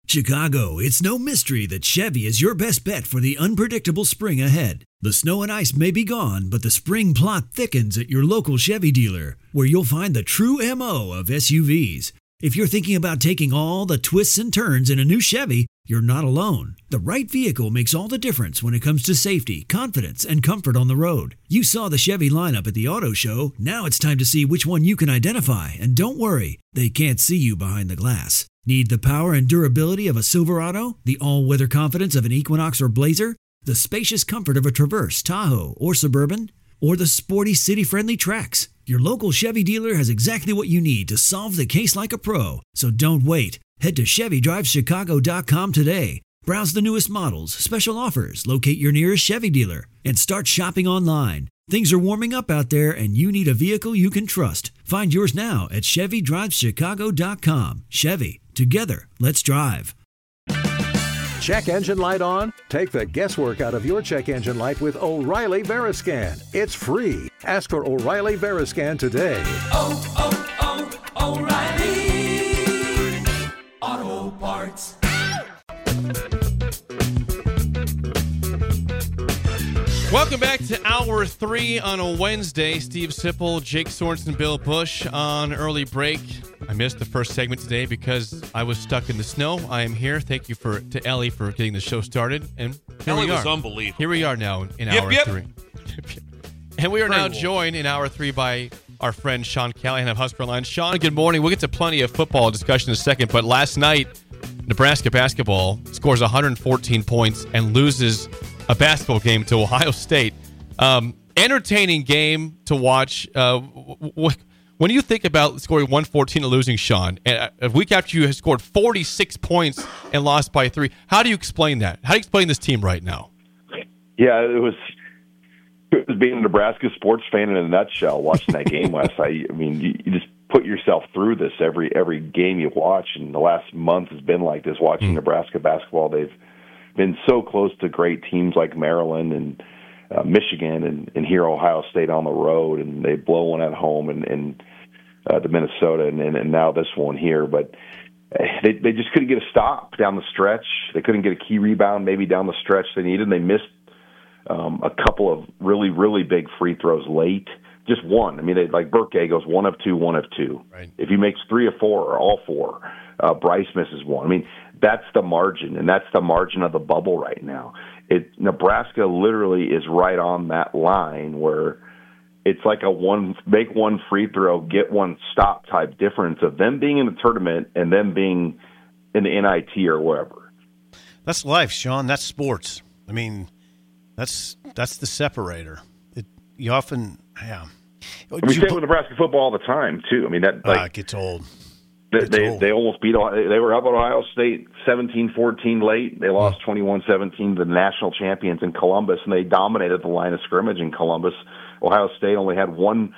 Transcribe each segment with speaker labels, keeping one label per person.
Speaker 1: Chicago, it's no mystery that Chevy is your best bet for the unpredictable spring ahead. The snow and ice may be gone, but the spring plot thickens at your local Chevy dealer, where you'll find the true MO of SUVs. If you're thinking about taking all the twists and turns in a new Chevy, you're not alone. The right vehicle makes all the difference when it comes to safety, confidence, and comfort on the road. You saw the Chevy lineup at the auto show. Now it's time to see which one you can identify. And don't worry, they can't see you behind the glass. Need the power and durability of a Silverado? The all-weather confidence of an Equinox or Blazer? The spacious comfort of a Traverse, Tahoe, or Suburban? Or the sporty city-friendly Trax? Your local Chevy dealer has exactly what you need to solve the case like a pro. So don't wait. Head to ChevyDriveChicago.com today. Browse the newest models, special offers, locate your nearest Chevy dealer, and start shopping online. Things are warming up out there, and you need a vehicle you can trust. Find yours now at ChevyDriveChicago.com. Chevy, together, let's drive.
Speaker 2: Check engine light on? Take the guesswork out of your check engine light with O'Reilly Veriscan. It's free. Ask for O'Reilly Veriscan today.
Speaker 3: O'Reilly Auto Parts.
Speaker 4: Welcome back to Hour 3 on a Wednesday. Steve Sipple, Jake Sorensen, Bill Bush on early break. I missed the first segment today because I was stuck in the snow. I am here. Thank you to Ellie for getting the show started. And
Speaker 5: Ellie was unbelievable.
Speaker 4: Here we are now in Hour 3. And we are now joined in Hour 3 by our friend Sean Callahan of Husker Line. Sean, good morning. We'll get to plenty of football discussion in a second, but last night, Nebraska basketball scores 114 points and loses a basketball game to Ohio State. Entertaining game to watch. When you think about scoring 114 and losing, Sean, and a week after you have scored 46 points and lost by 3, how do you explain that? How do you explain this team right now?
Speaker 6: Yeah, it was being a Nebraska sports fan in a nutshell watching that game last night. I mean, you just put yourself through this every game you watch, and the last month has been like this watching Nebraska basketball. They've been so close to great teams like Maryland and Michigan and here Ohio State on the road, and they blow one at home and to Minnesota and now this one here. But they just couldn't get a stop down the stretch. They couldn't get a key rebound maybe down the stretch they needed. And they missed a couple of really, really big free throws late. Just one. I mean, like Burke goes 1 of 2, 1 of 2. Right. If he makes 3 of 4 or all 4, Bryce misses 1. I mean, that's the margin, and that's the margin of the bubble right now. Nebraska literally is right on that line where it's like make one free throw, get one stop type difference of them being in the tournament and them being in the NIT or wherever.
Speaker 7: That's life, Sean. That's sports. I mean, that's the separator. You often, yeah.
Speaker 6: We say with Nebraska football all the time too. I mean that
Speaker 7: it gets old.
Speaker 6: They almost beat. They were up at Ohio State 17-14 late. They lost 21-17 to the national champions in Columbus, and they dominated the line of scrimmage in Columbus. Ohio State only had one,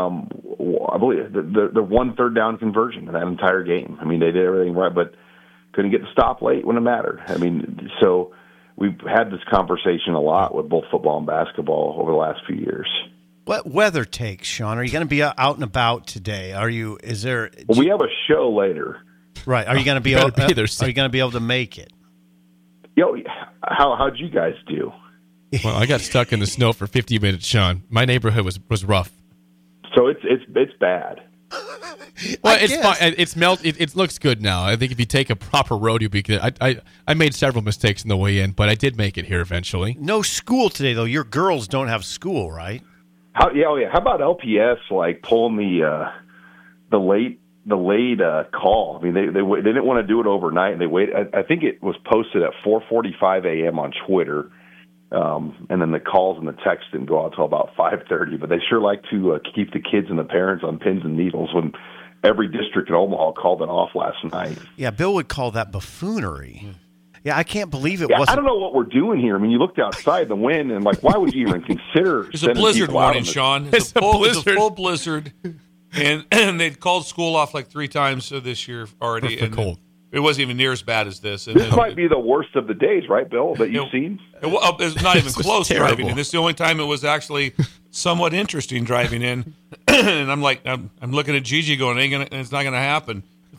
Speaker 6: I believe, the one third down conversion in that entire game. I mean, they did everything right, but couldn't get the stop late when it mattered. I mean, so we've had this conversation a lot with both football and basketball over the last few years.
Speaker 7: What weather takes, Sean? Are you going to be out and about today? Well,
Speaker 6: we have a show later.
Speaker 7: Right. Are you going to be able? Are you going to be able to make it?
Speaker 6: How'd you guys do?
Speaker 4: Well, I got stuck in the snow for 50 minutes, Sean. My neighborhood was rough.
Speaker 6: So it's bad.
Speaker 4: Well, it's fine. It's It looks good now. I think if you take a proper road, you'll be good. I made several mistakes on the way in, but I did make it here eventually.
Speaker 7: No school today, though. Your girls don't have school, right?
Speaker 6: How about LPS pulling the late call? I mean, they didn't want to do it overnight, and they waited. I think it was posted at 4:45 a.m. on Twitter, and then the calls and the text didn't go out until about 5:30. But they sure like to keep the kids and the parents on pins and needles when every district in Omaha called it off last night.
Speaker 7: Yeah, Bill would call that buffoonery. Yeah, I can't believe it wasn't.
Speaker 6: I don't know what we're doing here. I mean, you looked outside the wind, and why would you even consider?
Speaker 5: It's a blizzard warning, Sean. It's a full blizzard, and they'd called school off 3 times this year already.
Speaker 4: And cold.
Speaker 5: It wasn't even near as bad as this.
Speaker 6: This might be the worst of the days, right, Bill, that you've seen?
Speaker 5: It's not even close driving in. This is the only time it was actually somewhat interesting driving in. And I'm looking at Gigi going, it's not going to happen.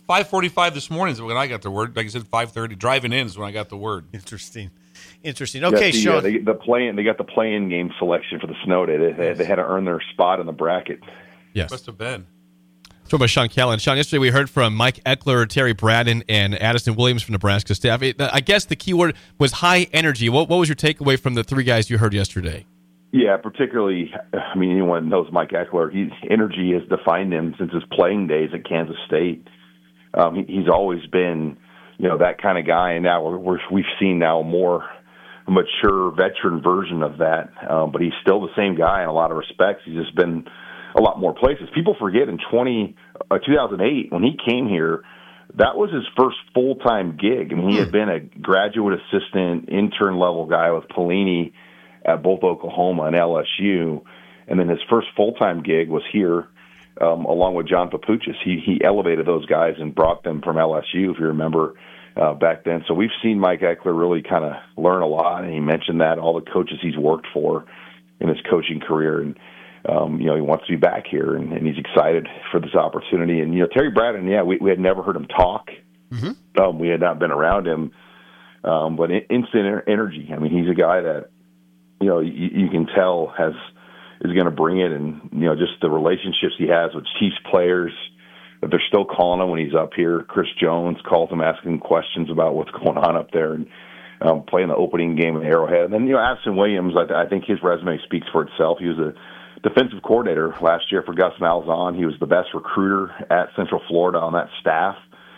Speaker 5: 5:45 this morning is when I got the word. Like I said, 5:30. Driving in is when I got the word.
Speaker 7: Interesting. Okay, Sean.
Speaker 6: They got the play-in game selection for the snow day. They had to earn their spot in the bracket.
Speaker 4: Yes.
Speaker 5: Must have been.
Speaker 4: Talking about Sean Callahan. Sean, yesterday we heard from Mike Eckler, Terry Braden, and Addison Williams from Nebraska staff. I guess the key word was high energy. What was your takeaway from the three guys you heard yesterday?
Speaker 6: Yeah, particularly, anyone knows Mike Eckler. Energy has defined him since his playing days at Kansas State. He's always been, that kind of guy, and now we've seen now a more mature veteran version of that. But he's still the same guy in a lot of respects. He's just been a lot more places. People forget in 2008 when he came here, that was his first full-time gig. I mean, he had been a graduate assistant, intern level guy with Pelini at both Oklahoma and LSU, and then his first full-time gig was here, along with John Papuchis. He elevated those guys and brought them from LSU, if you remember, back then. So we've seen Mike Eckler really kind of learn a lot, and he mentioned that all the coaches he's worked for in his coaching career, and he wants to be back here, and he's excited for this opportunity. And Terry Braden, we had never heard him talk. Mm-hmm. We had not been around him, but instant energy. I mean, he's a guy that you can tell is going to bring it, and just the relationships he has with Chiefs players, that they're still calling him when he's up here. Chris Jones calls him, asking questions about what's going on up there, and playing the opening game at Arrowhead. And then Addison Williams, I think his resume speaks for itself. He was a defensive coordinator last year for Gus Malzahn. He was the best recruiter at Central Florida on that staff.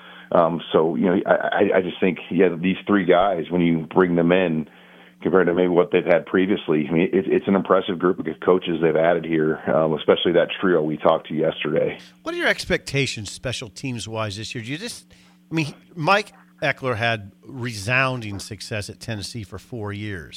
Speaker 6: I just think these three guys, when you bring them in compared to maybe what they've had previously, I mean, it's an impressive group of coaches they've added here, especially that trio we talked to yesterday.
Speaker 7: What are your expectations special teams-wise this year? Mike Eckler had resounding success at Tennessee for 4 years.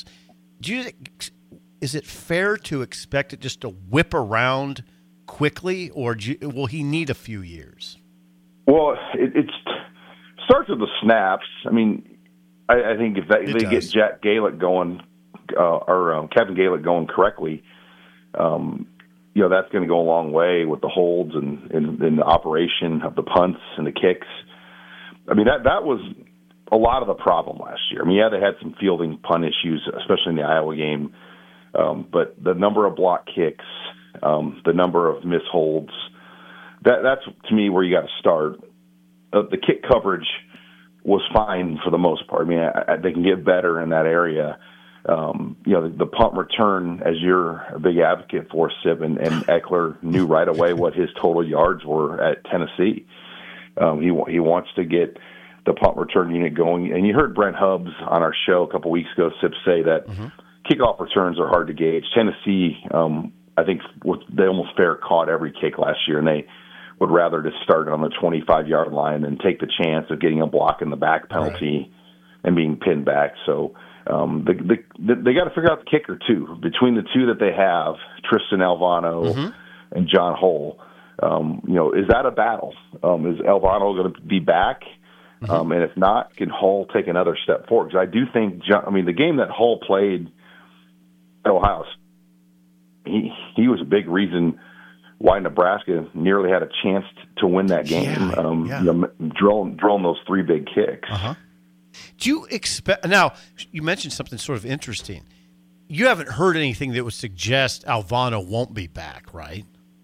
Speaker 7: Is it fair to expect it just to whip around quickly, or will he need a few years?
Speaker 6: Well, it starts with the snaps. I mean, I think if they get Jack Gaelic going, or Kevin Gaelic going correctly, that's going to go a long way with the holds and the operation of the punts and the kicks. I mean, that was a lot of the problem last year. I mean, they had some fielding punt issues, especially in the Iowa game. But the number of block kicks, the number of misholds, that's to me where you got to start. The kick coverage was fine for the most part. I mean, they can get better in that area. The punt return, as you're a big advocate for, Sib, and Eckler knew right away what his total yards were at Tennessee. He wants to get the punt return unit going. And you heard Brent Hubbs on our show a couple weeks ago, Sib, say that kickoff returns are hard to gauge. Tennessee, I think they almost fair caught every kick last year, and they would rather just start on the 25-yard line than take the chance of getting a block in the back penalty and being pinned back. So they got to figure out the kicker, too. Between the two that they have, Tristan Alvano and John Hull, is that a battle? Is Alvano going to be back? And if not, can Hull take another step forward? Because I do think, the game that Hull played at Ohio State, he was a big reason why Nebraska nearly had a chance to win that game. Drilling those three big kicks.
Speaker 7: Do you expect? Now, you mentioned something sort of interesting. You haven't heard anything that would suggest Alvano won't be back, right?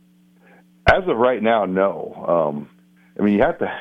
Speaker 6: As of right now, no. You have to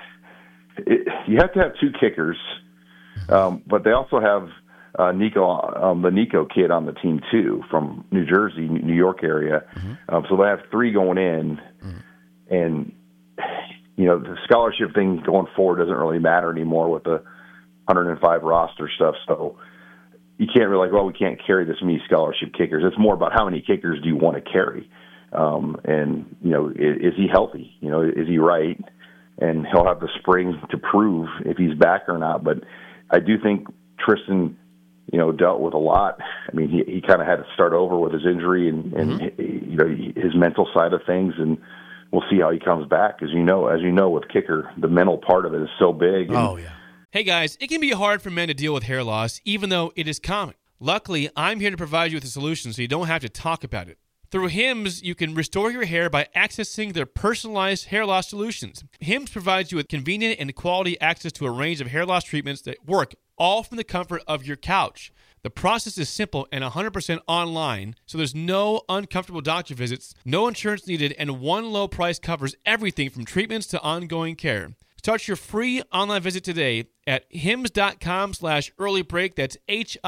Speaker 6: have two kickers, but they also have Nico, the Nico kid on the team too, from New Jersey, New York area. So they have three going in, and the scholarship thing going forward doesn't really matter anymore with the 105 roster stuff. So you can't really we can't carry this many scholarship kickers. It's more about how many kickers do you want to carry, and is he healthy? Is he right? And he'll have the spring to prove if he's back or not. But I do think Tristan, dealt with a lot. I mean, he kind of had to start over with his injury and his mental side of things, and we'll see how he comes back. As you know, with kicker, the mental part of it is so big.
Speaker 4: Hey guys, it can be hard for men to deal with hair loss, even though it is common. Luckily, I'm here to provide you with a solution so you don't have to talk about it. Through Hims, you can restore your hair by accessing their personalized hair loss solutions. Hims provides you with convenient and quality access to a range of hair loss treatments that work all from the comfort of your couch. The process is simple and 100% online, so there's no uncomfortable doctor visits, no insurance needed, and one low price covers everything from treatments to ongoing care. Start your free online visit today at hims.com/earlybreak. That's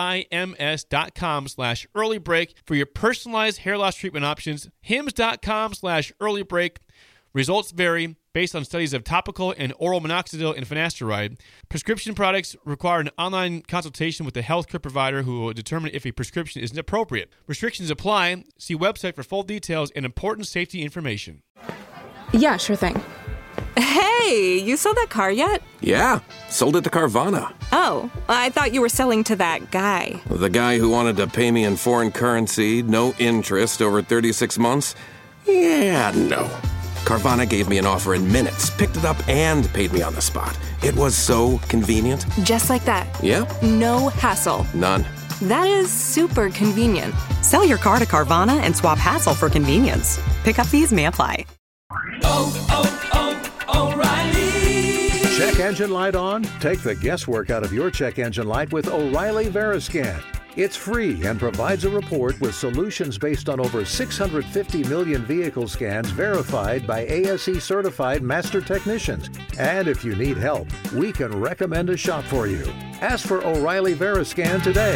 Speaker 4: HIMS.com/earlybreak for your personalized hair loss treatment options. hims.com/earlybreak. Results vary based on studies of topical and oral minoxidil and finasteride. Prescription products require an online consultation with the healthcare provider who will determine if a prescription is appropriate. Restrictions apply. See website for full details and important safety information.
Speaker 8: Yeah, sure thing. Hey, you sold that car yet?
Speaker 9: Yeah, sold it to Carvana.
Speaker 8: Oh, I thought you were selling to that guy.
Speaker 9: The guy who wanted to pay me in foreign currency, no interest, over 36 months? Yeah, no. Carvana gave me an offer in minutes, picked it up, and paid me on the spot. It was so convenient.
Speaker 8: Just like that.
Speaker 9: Yep.
Speaker 8: No hassle.
Speaker 9: None.
Speaker 8: That is super convenient.
Speaker 10: Sell your car to Carvana and swap hassle for convenience. Pickup fees may apply.
Speaker 3: O'Reilly.
Speaker 2: Check engine light on? Take the guesswork out of your check engine light with O'Reilly Veriscan. It's free and provides a report with solutions based on over 650 million vehicle scans verified by ASE certified master technicians. And if you need help, we can recommend a shop for you. Ask for O'Reilly Veriscan today.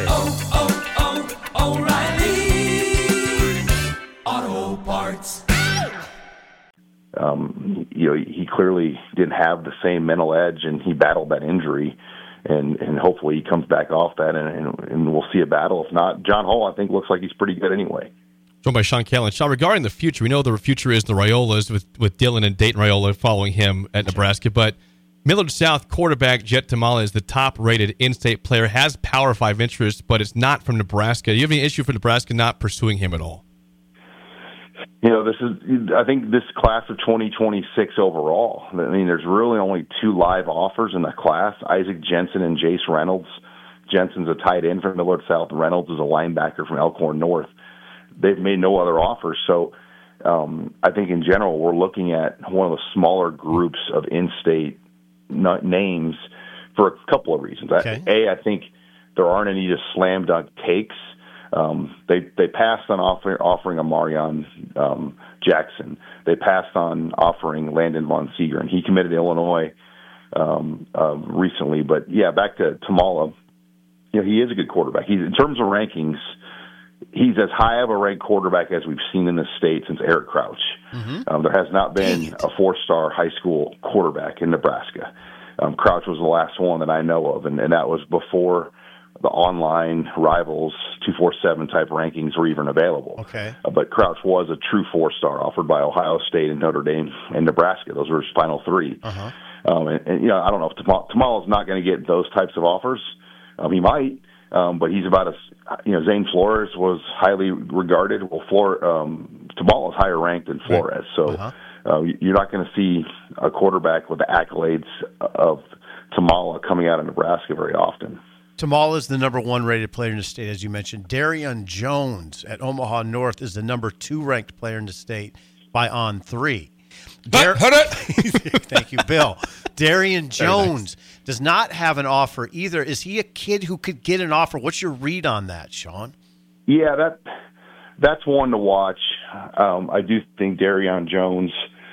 Speaker 3: O'Reilly Auto Parts.
Speaker 6: He clearly didn't have the same mental edge, and he battled that injury. And hopefully he comes back off that, and we'll see a battle. If not, John Hall, I think, looks like he's pretty good anyway.
Speaker 4: Joined by Sean Callahan. Sean, regarding the future, we know the future is the Raiola's with Dylan and Dayton Raiola following him at Nebraska, but Millard South quarterback Jet Tamala is the top-rated in-state player, has Power 5 interest, but it's not from Nebraska. Do you have any issue for Nebraska not pursuing him at all?
Speaker 6: I think this class of 2026 overall, there's really only two live offers in the class, Isaac Jensen and Jace Reynolds. Jensen's a tight end from Millard South. Reynolds is a linebacker from Elkhorn North. They've made no other offers. So I think in general we're looking at one of the smaller groups of in-state names for a couple of reasons.
Speaker 7: Okay.
Speaker 6: I think there aren't any just slam dunk takes. They passed on offering Amarion Jackson. They passed on offering Landon Von Seeger, and he committed to Illinois recently. But yeah, back to Tamala. He is a good quarterback. In terms of rankings, he's as high of a ranked quarterback as we've seen in the state since Eric Crouch. Mm-hmm. There has not been a 4-star high school quarterback in Nebraska. Crouch was the last one that I know of, and that was before the online Rivals 247 type rankings were even available.
Speaker 7: Okay.
Speaker 6: But Crouch was a true 4-star offered by Ohio State and Notre Dame and Nebraska. Those were his final three.
Speaker 7: Uh-huh.
Speaker 6: And I don't know if Tamala's not going to get those types of offers. He might, but he's about Zane Flores was highly regarded. Well, Tamala's higher ranked than Flores. So you're not going to see a quarterback with the accolades of Tamala coming out of Nebraska very often.
Speaker 7: Tamala is the number 1 rated player in the state, as you mentioned. Darian Jones at Omaha North is the number 2 ranked player in the state by On3. Thank you, Bill. Darian Jones does not have an offer either. Is he a kid who could get an offer? What's your read on that, Sean?
Speaker 6: Yeah, that's one to watch. I do think Darian Jones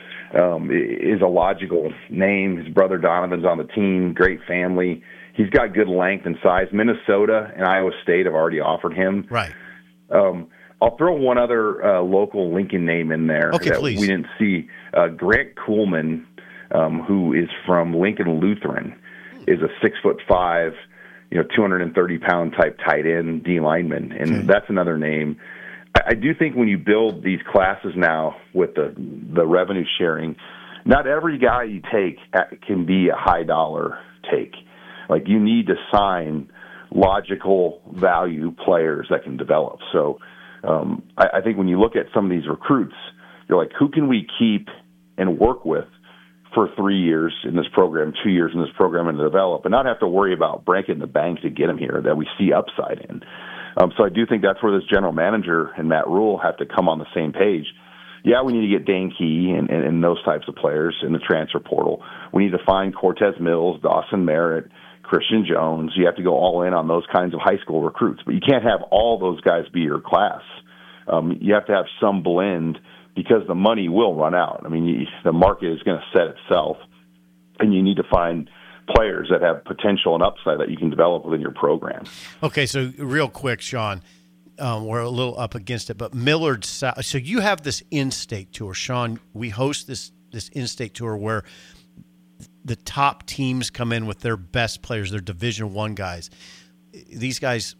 Speaker 6: is a logical name. His brother Donovan's on the team, great family. He's got good length and size. Minnesota and Iowa State have already offered him.
Speaker 7: Right.
Speaker 6: I'll throw one other local Lincoln name in there that
Speaker 7: please.
Speaker 6: We didn't see. Grant Kuhlman, who is from Lincoln Lutheran, is a 6'5", 230-pound type tight end D lineman, and that's another name. I do think when you build these classes now with the revenue sharing, not every guy you take can be a high dollar take. Like, you need to sign logical value players that can develop. So I think when you look at some of these recruits, you're like, who can we keep and work with for 3 years in this program, 2 years in this program, and develop, and not have to worry about breaking the bank to get him here that we see upside in. So I do think that's where this general manager and Matt Rule have to come on the same page. Yeah, we need to get Dane Key and those types of players in the transfer portal. We need to find Cortez Mills, Dawson Merritt, Christian Jones. You have to go all in on those kinds of high school recruits, but you can't have all those guys be your class. You have to have some blend because the money will run out. I mean, the market is going to set itself, and you need to find players that have potential and upside that you can develop within your program.
Speaker 7: Okay, so real quick, Sean, we're a little up against it, but Millard South. So you have this in-state tour, Sean. We host this in-state tour where the top teams come in with their best players, their Division I guys. These guys,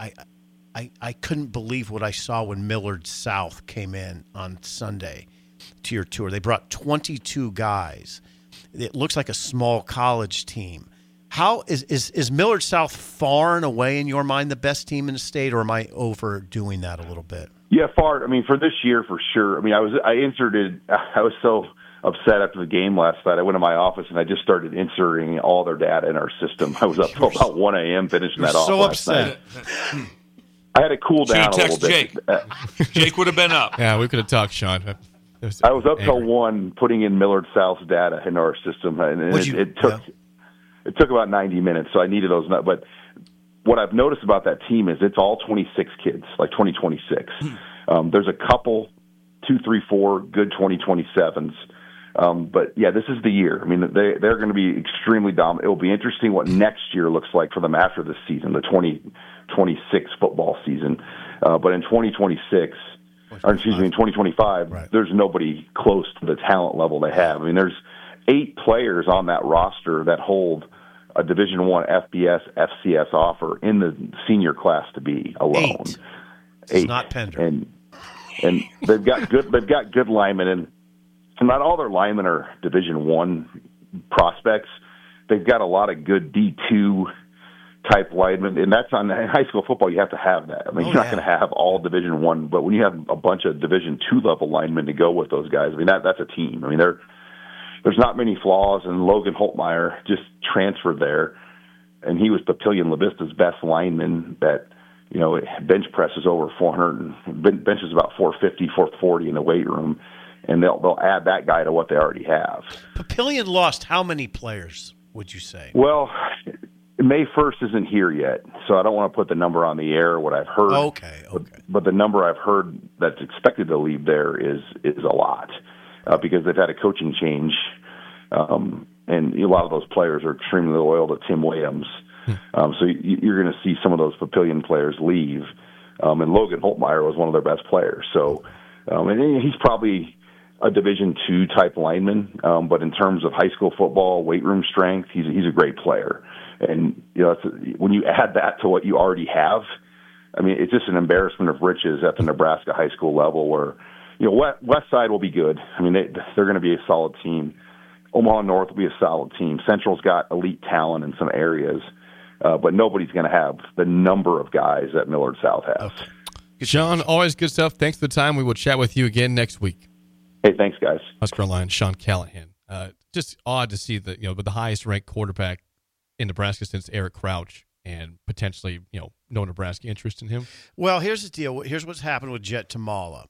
Speaker 7: I couldn't believe what I saw when Millard South came in on Sunday to your tour. They brought 22 guys. It looks like a small college team. How is Millard South far and away in your mind the best team in the state, or am I overdoing that a little bit?
Speaker 6: Yeah, far. I mean, for this year, for sure. I mean, I was so upset after the game last night. I went to my office and I just started inserting all their data in our system. I was up till about 1 a.m. finishing that off.
Speaker 7: So upset.
Speaker 6: I had to cool down a little bit.
Speaker 5: Jake would have been up.
Speaker 4: Yeah, we could have talked, Sean.
Speaker 6: I was up till 1 putting in Millard South's data in our system, and it took about 90 minutes, so I needed those. But what I've noticed about that team is it's all 26 kids, like 2026. There's a couple, 2, 3, 4 good 2027s. But, yeah, this is the year. I mean, they're going to be extremely dominant. It will be interesting what next year looks like for them after this season, the 2026 football season. But in 2026, or excuse me, in 2025, right, there's nobody close to the talent level they have. I mean, there's 8 players on that roster that hold a Division I FBS, FCS offer in the senior class to be alone.
Speaker 7: 8. It's not Pender.
Speaker 6: And they've got good linemen, and not all their linemen are Division I prospects. They've got a lot of good D2 type linemen, and that's in high school football. You have to have that. I mean, you're not going to have all Division I, but when you have a bunch of Division II level linemen to go with those guys, I mean, that's a team. I mean, there's not many flaws, and Logan Holtmeyer just transferred there, and he was Papillion La Vista's best lineman that, you know, bench presses over 400, benches about 450, 440 in the weight room, and they'll add that guy to what they already have.
Speaker 7: Papillion lost how many players, would you say?
Speaker 6: Well, May 1st isn't here yet, so I don't want to put the number on the air, what I've heard.
Speaker 7: Okay.
Speaker 6: But the number I've heard that's expected to leave there is a lot. Because they've had a coaching change, and a lot of those players are extremely loyal to Tim Williams. So you're going to see some of those Papillion players leave. And Logan Holtmeyer was one of their best players. So and he's probably a Division II type lineman, but in terms of high school football, weight room strength, he's a great player. And you know, when you add that to what you already have, I mean, it's just an embarrassment of riches at the Nebraska high school level where, you know, West Side will be good. I mean, they're going to be a solid team. Omaha North will be a solid team. Central's got elite talent in some areas, but nobody's going to have the number of guys that Millard South has.
Speaker 4: Okay. Sean, always good stuff. Thanks for the time. We will chat with you again next week.
Speaker 6: Hey, thanks, guys.
Speaker 4: Husker Online, Sean Callahan. Just odd to see the highest ranked quarterback in Nebraska since Eric Crouch, and potentially no Nebraska interest in him.
Speaker 7: Well, here's the deal. Here's what's happened with Jet Tamala.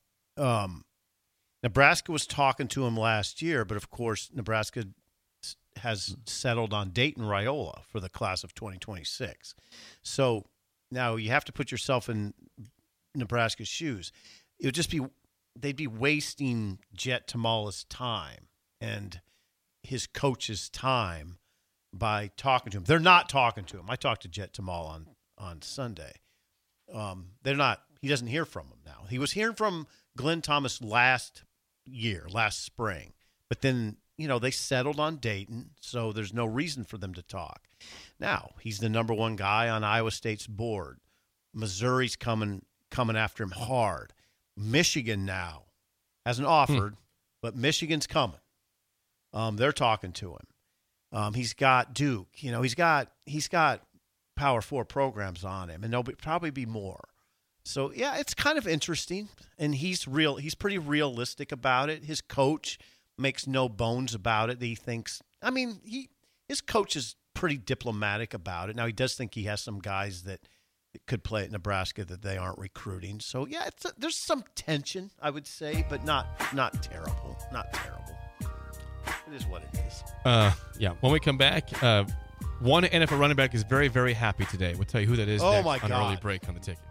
Speaker 7: Nebraska was talking to him last year, but of course Nebraska has settled on Dayton Raiola for the class of 2026. So now you have to put yourself in Nebraska's shoes. It would just be they'd be wasting Jet Tamala's time and his coach's time by talking to him. They're not talking to him. I talked to Jet Tamala on Sunday. They're not. He doesn't hear from him now. He was hearing from Glenn Thomas last spring, but then they settled on Dayton, so there's no reason for them to talk. Now he's the number one guy on Iowa State's board. Missouri's coming after him hard. Michigan now hasn't offered, but Michigan's coming. They're talking to him. He's got Duke. He's got Power 4 programs on him, and there'll probably be more. So yeah, it's kind of interesting, and he's pretty realistic about it. His coach makes no bones about it that he thinks. I mean, his coach is pretty diplomatic about it. Now, he does think he has some guys that could play at Nebraska that they aren't recruiting. So, yeah, there's some tension, I would say, but not terrible. Not terrible. It is what it is.
Speaker 4: Yeah. When we come back, one NFL running back is very, very happy today. We'll tell you who that is next on early break on the ticket.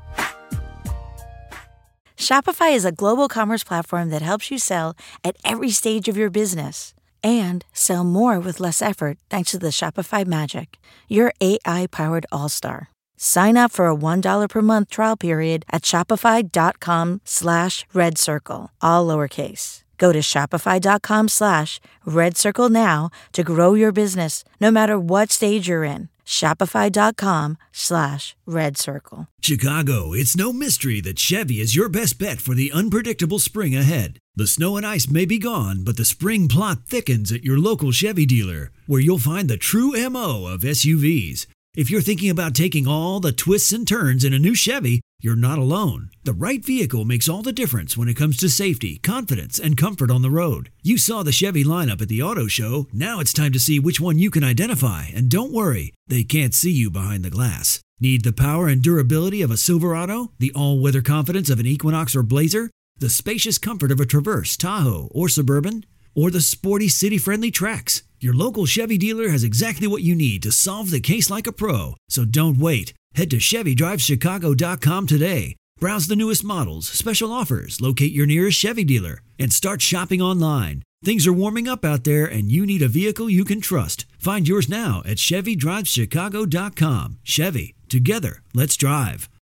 Speaker 11: Shopify is a global commerce platform that helps you sell at every stage of your business and sell more with less effort thanks to the Shopify Magic, your AI-powered all-star. Sign up for a $1 per month trial period at shopify.com/redcircle, all lowercase. Go to shopify.com/redcircle now to grow your business, no matter what stage you're in. Shopify.com/redcircle.
Speaker 1: Chicago, it's no mystery that Chevy is your best bet for the unpredictable spring ahead. The snow and ice may be gone, but the spring plot thickens at your local Chevy dealer, where you'll find the true MO of SUVs. If you're thinking about taking all the twists and turns in a new Chevy, you're not alone. The right vehicle makes all the difference when it comes to safety, confidence, and comfort on the road. You saw the Chevy lineup at the auto show. Now it's time to see which one you can identify. And don't worry, they can't see you behind the glass. Need the power and durability of a Silverado? The all-weather confidence of an Equinox or Blazer? The spacious comfort of a Traverse, Tahoe, or Suburban? Or the sporty city-friendly Trax? Your local Chevy dealer has exactly what you need to solve the case like a pro. So don't wait. Head to ChevyDriveChicago.com today. Browse the newest models, special offers, locate your nearest Chevy dealer, and start shopping online. Things are warming up out there, and you need a vehicle you can trust. Find yours now at ChevyDriveChicago.com. Chevy, together, let's drive.